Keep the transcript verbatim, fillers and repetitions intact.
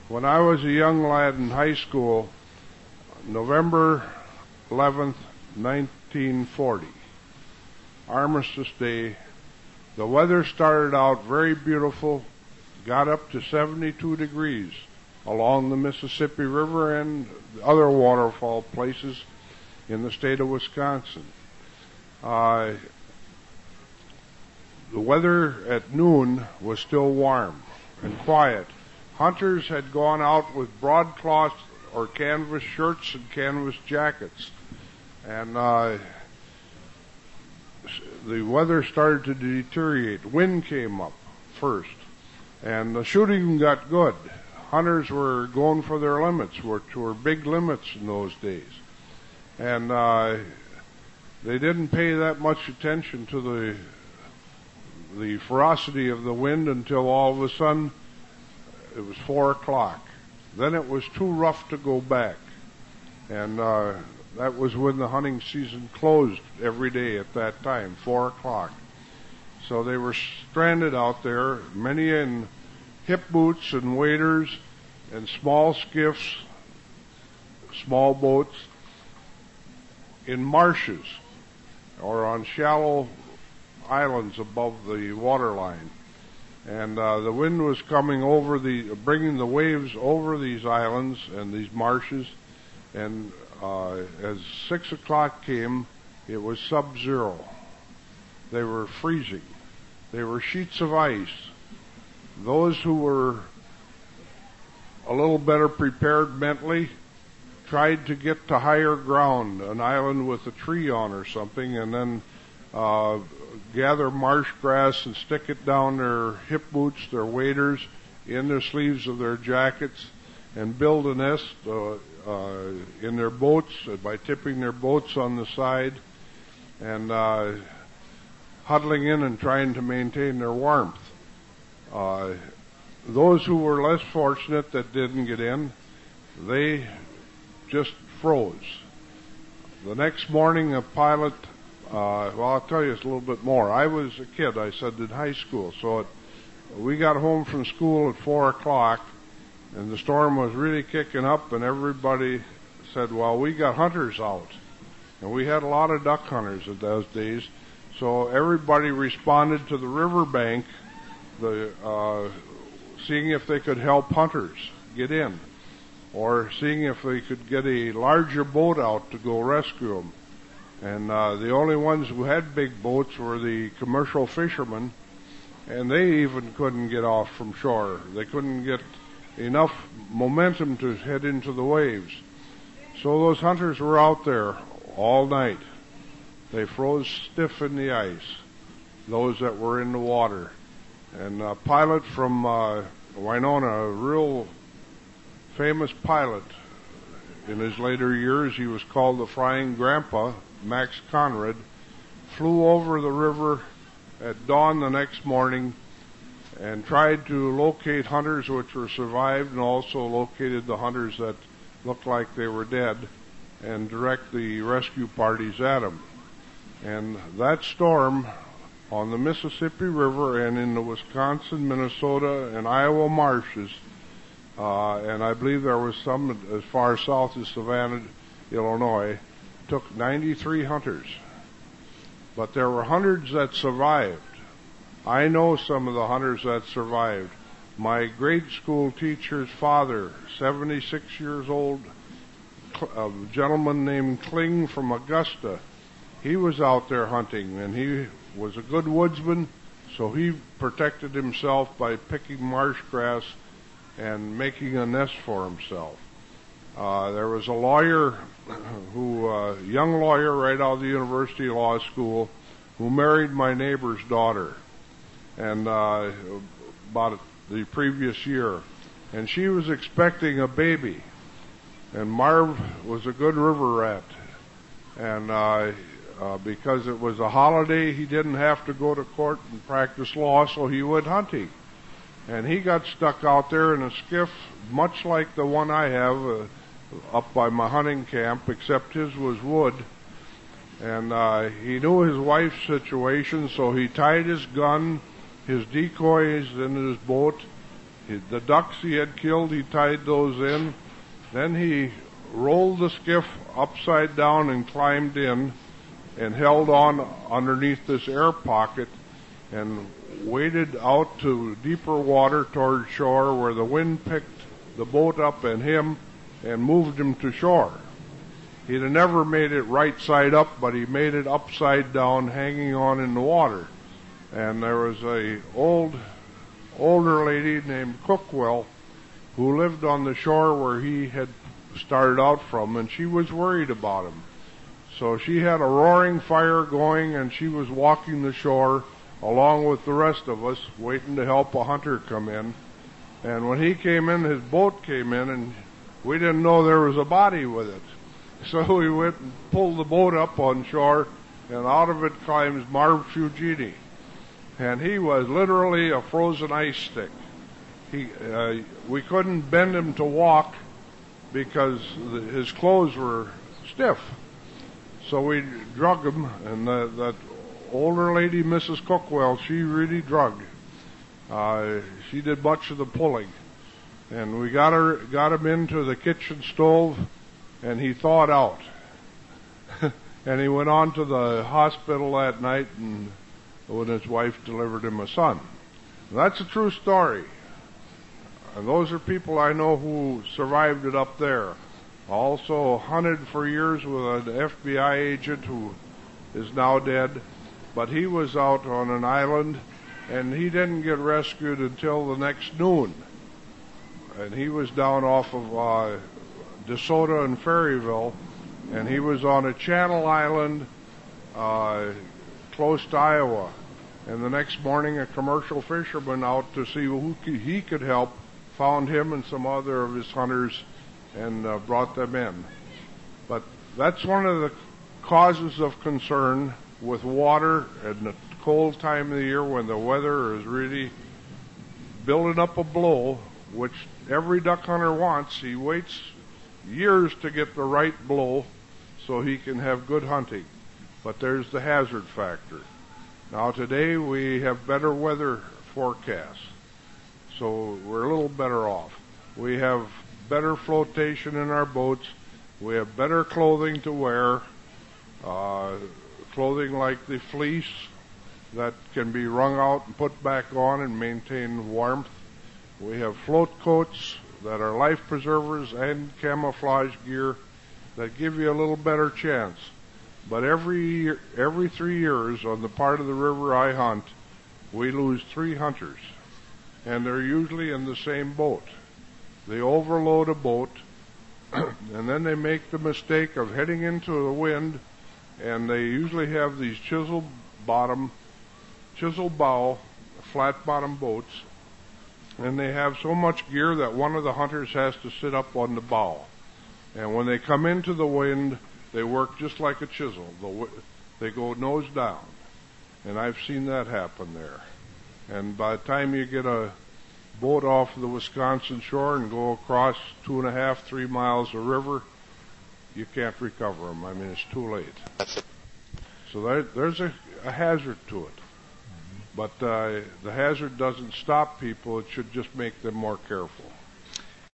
When I was a young lad in high school, November eleventh, nineteen forty, Armistice Day, the weather started out very beautiful, got up to seventy-two degrees along the Mississippi River and other waterfall places in the state of Wisconsin. Uh, the weather at noon was still warm and quiet. Hunters had gone out with broadcloth or canvas shirts and canvas jackets. And uh, the weather started to deteriorate. Wind came up first. And the shooting got good. Hunters were going for their limits, which were big limits in those days. And uh, they didn't pay that much attention to the the ferocity of the wind until all of a sudden it was four o'clock. Then it was too rough to go back. And uh, that was when the hunting season closed every day at that time, four o'clock. So they were stranded out there, many in hip boots and waders and small skiffs, small boats, in marshes or on shallow islands above the waterline. And uh, the wind was coming over the, bringing the waves over these islands and these marshes. And uh, as six o'clock came, it was sub-zero. They were freezing. They were sheets of ice. Those who were a little better prepared mentally tried to get to higher ground, an island with a tree on or something, and then uh, gather marsh grass and stick it down their hip boots, their waders, in the sleeves of their jackets, and build a nest uh, uh, in their boats by tipping their boats on the side and uh, huddling in and trying to maintain their warmth. Uh, those who were less fortunate that didn't get in, they just froze. The next morning, a pilot, uh, well, I'll tell you a little bit more. I was a kid, I said, in high school, so it, we got home from school at four o'clock, and the storm was really kicking up, and everybody said, well, we got hunters out. And we had a lot of duck hunters at those days, so everybody responded to the riverbank, the, uh, seeing if they could help hunters get in, or seeing if they could get a larger boat out to go rescue them. And uh, the only ones who had big boats were the commercial fishermen, and they even couldn't get off from shore. They couldn't get enough momentum to head into the waves. So those hunters were out there all night. They froze stiff in the ice, those that were in the water. And a pilot from uh, Winona, a real famous pilot in his later years, he was called the Flying Grandpa, Max Conrad, flew over the river at dawn the next morning and tried to locate hunters which were survived, and also located the hunters that looked like they were dead and direct the rescue parties at them. And that storm on the Mississippi River and in the Wisconsin, Minnesota, and Iowa marshes, uh, and I believe there was some as far south as Savannah, Illinois, took ninety-three hunters. But there were hundreds that survived. I know some of the hunters that survived. My grade school teacher's father, seventy-six years old, a gentleman named Kling from Augusta, he was out there hunting, and he was a good woodsman, so he protected himself by picking marsh grass and making a nest for himself. Uh, there was a lawyer, who, uh, young lawyer right out of the University Law School, who married my neighbor's daughter, and uh, about the previous year, and she was expecting a baby, and Marv was a good river rat, and uh, uh, because it was a holiday, he didn't have to go to court and practice law, so he went hunting, and he got stuck out there in a skiff, much like the one I have uh, up by my hunting camp, except his was wood. And uh, he knew his wife's situation, so he tied his gun, his decoys in his boat, He, the ducks he had killed, he tied those in. Then he rolled the skiff upside down and climbed in and held on underneath this air pocket and waded out to deeper water toward shore where the wind picked the boat up and him and moved him to shore. He'd have never made it right side up, but he made it upside down, hanging on in the water. And there was a old, older lady named Cookwell who lived on the shore where he had started out from, and she was worried about him. So she had a roaring fire going, and she was walking the shore along with the rest of us, waiting to help a hunter come in. And when he came in, his boat came in, and we didn't know there was a body with it. So we went and pulled the boat up on shore, and out of it climbs Marv Fugini. And he was literally a frozen ice stick. He, uh, we couldn't bend him to walk because the, his clothes were stiff. So we drug him, and the, that older lady, Missus Cookwell, she really drug. Uh, she did much of the pulling. And we got her, got him into the kitchen stove, and he thawed out. And he went on to the hospital that night, and when his wife delivered him a son. And that's a true story. And those are people I know who survived it up there. Also hunted for years with an F B I agent who is now dead. But he was out on an island, and he didn't get rescued until the next noon. And he was down off of uh, DeSoto and Ferryville, and he was on a channel island uh, close to Iowa. And the next morning, a commercial fisherman out to see who he could help found him and some other of his hunters and uh, brought them in. But that's one of the causes of concern with water in the cold time of the year when the weather is really building up a blow, which every duck hunter wants. He waits years to get the right blow so he can have good hunting. But there's the hazard factor. Now today we have better weather forecasts, so we're a little better off. We have better flotation in our boats. We have better clothing to wear, uh, clothing like the fleece that can be wrung out and put back on and maintain warmth. We have float coats that are life preservers and camouflage gear that give you a little better chance. But every year, every three years on the part of the river I hunt, we lose three hunters. And they're usually in the same boat. They overload a boat, and then they make the mistake of heading into the wind, and they usually have these chisel bottom, chisel bow, flat bottom boats, and they have so much gear that one of the hunters has to sit up on the bow. And when they come into the wind, they work just like a chisel. They go nose down. And I've seen that happen there. And by the time you get a boat off the Wisconsin shore and go across two and a half, three miles of river, you can't recover them. I mean, it's too late. So there, there's a, a hazard to it. But uh, the hazard doesn't stop people. It should just make them more careful.